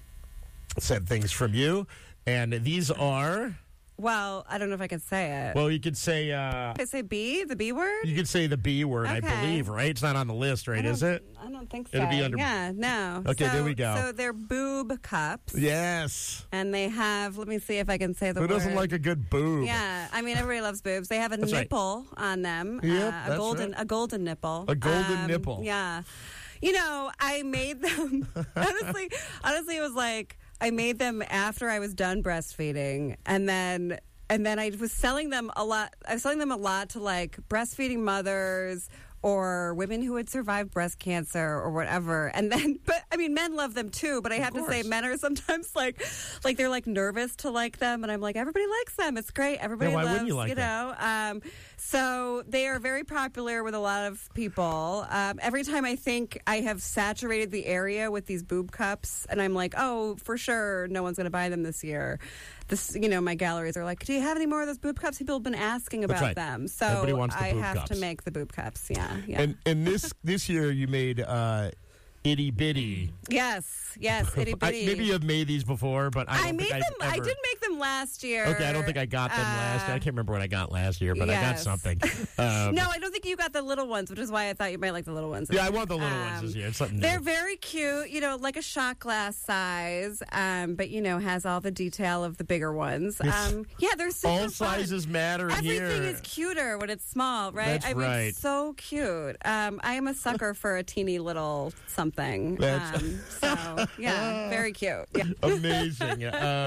said things from you. And these are... Well, I don't know if I can say it. Well, you could say... Can I say B, the B word? You could say the B word, I believe, right? It's not on the list, right, is it? I don't think so. It'll be under... Yeah, no. Okay, there we go. So they're boob cups. Yes. And they have, let me see if I can say the word. Who doesn't like a good boob? Yeah, I mean, everybody loves boobs. They have a nipple on them. Yep, a golden nipple. A golden nipple. Yeah. You know, I made them, honestly, it was like, I made them after I was done breastfeeding, and then I was selling them a lot. I was selling them a lot to like breastfeeding mothers or women who had survived breast cancer or whatever. And then, but I mean, men love them too. But I have to say, men are sometimes like they're like nervous to like them, and I'm like, everybody likes them. It's great. Everybody why loves, wouldn't you like them? So they are very popular with a lot of people. Every time I think I have saturated the area with these boob cups, and I'm like, oh, for sure, no one's going to buy them this year. My galleries are like, do you have any more of those boob cups? People have been asking about them. So everybody wants the I boob have cups. to make the boob cups. Yeah. And this year you made itty bitty. Yes, itty bitty. Maybe you've made these before, but I don't think I've ever... I did make them last year. Okay, I don't think I got them last year. I can't remember what I got last year, but I got something. No, I don't think you got the little ones, which is why I thought you might like the little ones. Yeah, I want the little ones this year. It's something new. They're very cute, like a shot glass size, but, has all the detail of the bigger ones. They're super all fun. Sizes matter here. Everything is cuter when it's small, right? That's right. So cute. I am a sucker for a teeny little something. Very cute. Yeah. Amazing.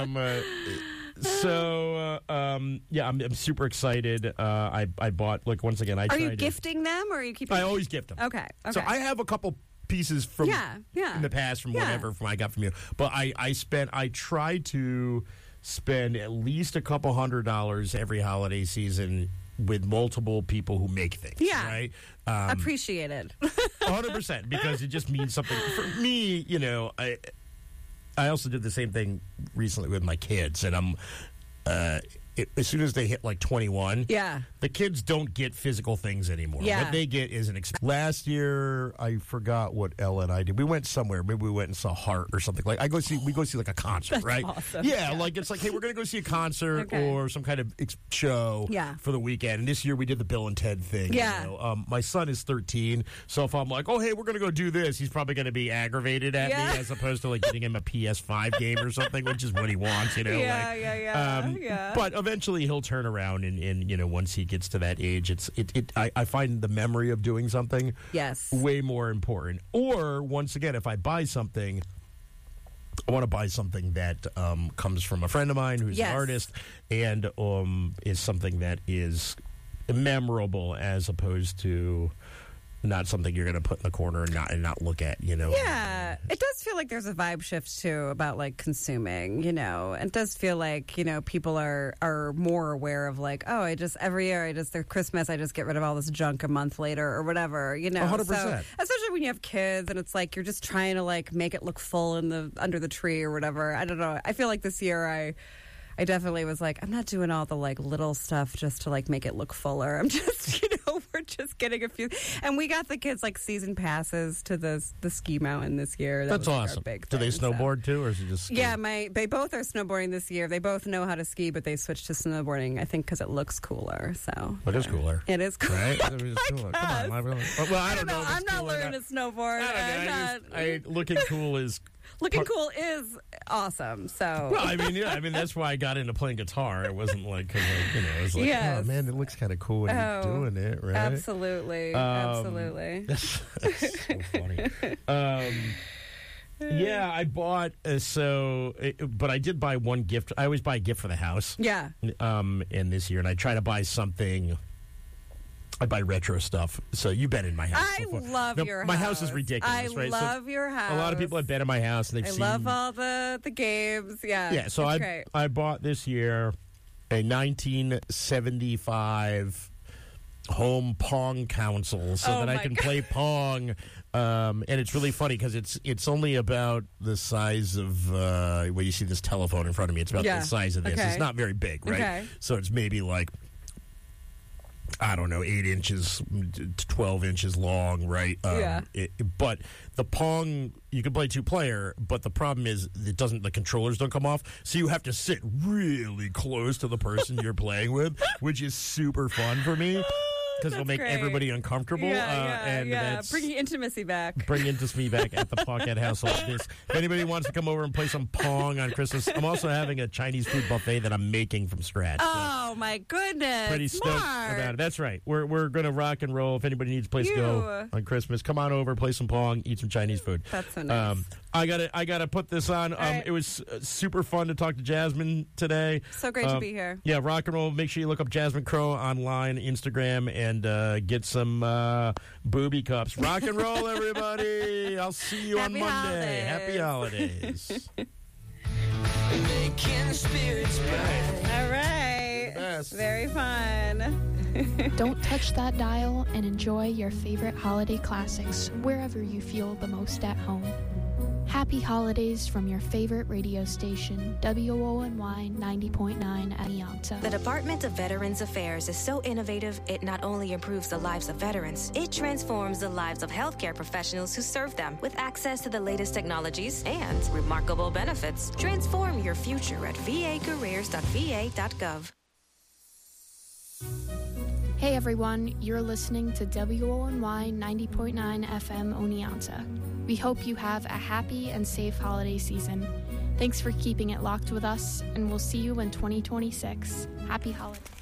I'm super excited. I bought, once again, Are you gifting them, or are you keeping I them? always gift them. Okay. So I have a couple pieces from in the past from whatever I got from you. But I tried to spend at least a couple $100 every holiday season with multiple people who make things. Yeah. Right? Appreciated. 100%, because it just means something. For me, I also did the same thing recently with my kids, and I'm as soon as they hit 21, the kids don't get physical things anymore. Yeah. What they get is last year, I forgot what Ella and I did. We went somewhere. Maybe we went and saw Heart or something. We go see a concert, That's right? awesome. Yeah, it's like, hey, we're going to go see a concert or some kind of show for the weekend. And this year we did the Bill and Ted thing. Yeah. My son is 13, so if I'm like, oh, hey, we're going to go do this, he's probably going to be aggravated at me as opposed to getting him a PS5 game or something, which is what he wants, But eventually he'll turn around and once he gets to that age, I find the memory of doing something way more important. Or once again, if I buy something, I want to buy something that comes from a friend of mine who's an artist and is something that is memorable as opposed to not something you're going to put in the corner and not look at, you know. Yeah, it does feel like there's a vibe shift too about like consuming, you know. It does feel like, you know, people are more aware of like, oh, every year their Christmas I just get rid of all this junk a month later or whatever, you know. 100%. So, especially when you have kids and it's like you're just trying to like make it look full under the tree or whatever. I don't know. I feel like this year I definitely was like, I'm not doing all the like little stuff just to like make it look fuller. I'm just, you know, we're just getting a few. And we got the kids like season passes to the ski mountain this year. That's awesome. Do they snowboard too, or is it just ski? Yeah, they both are snowboarding this year. They both know how to ski, but they switched to snowboarding, I think, because it looks cooler. So it is cooler. It is cooler. Right? It is cooler. Come on. Well, I don't know. I'm not learning to snowboard. Looking cool is. Looking cool is awesome. So well, I mean, that's why I got into playing guitar. It wasn't like, cause it was like, oh man, it looks kind of cool when you're doing it, right? Absolutely, absolutely. That's so funny. Yeah, I bought but I did buy one gift. I always buy a gift for the house. Yeah. And this year, and I try to buy something. I buy retro stuff. So you've been in my house before. Love your house. My house is ridiculous, right? I love your house. A lot of people have been in my house. And they've seen. I love all the games. Yeah. Yeah. So I bought this year a 1975 home Pong console so that I can play Pong. And it's really funny because it's only about the size of well, you see this telephone in front of me. It's about the size of this. Okay. It's not very big, right? Okay. So it's maybe like, I don't know, 8 inches to 12 inches long, right? But the Pong, you can play 2-player, but the problem is the controllers don't come off, so you have to sit really close to the person you're playing with, which is super fun for me. Because it'll make everybody uncomfortable. Bringing intimacy back. Bring intimacy back at the Pocket household. If anybody wants to come over and play some Pong on Christmas, I'm also having a Chinese food buffet that I'm making from scratch. Oh, my goodness. Pretty stoked about it. That's right. We're going to rock and roll. If anybody needs a place to go on Christmas, come on over, play some Pong, eat some Chinese food. That's so nice. I gotta put this on. It was super fun to talk to Jasmine today. So great to be here. Yeah, rock and roll. Make sure you look up Jasmine Crow online, Instagram, and get some booby cups. Rock and roll, everybody. I'll see you on Monday. Happy holidays. Making spirits bright. All right. Very fun. Don't touch that dial and enjoy your favorite holiday classics wherever you feel the most at home. Happy holidays from your favorite radio station, WONY 90.9 Alianta. The Department of Veterans Affairs is so innovative, it not only improves the lives of veterans, it transforms the lives of healthcare professionals who serve them. With access to the latest technologies and remarkable benefits, transform your future at vacareers.va.gov. Hey everyone, you're listening to WONY 90.9 FM Oneonta. We hope you have a happy and safe holiday season. Thanks for keeping it locked with us, and we'll see you in 2026. Happy holidays.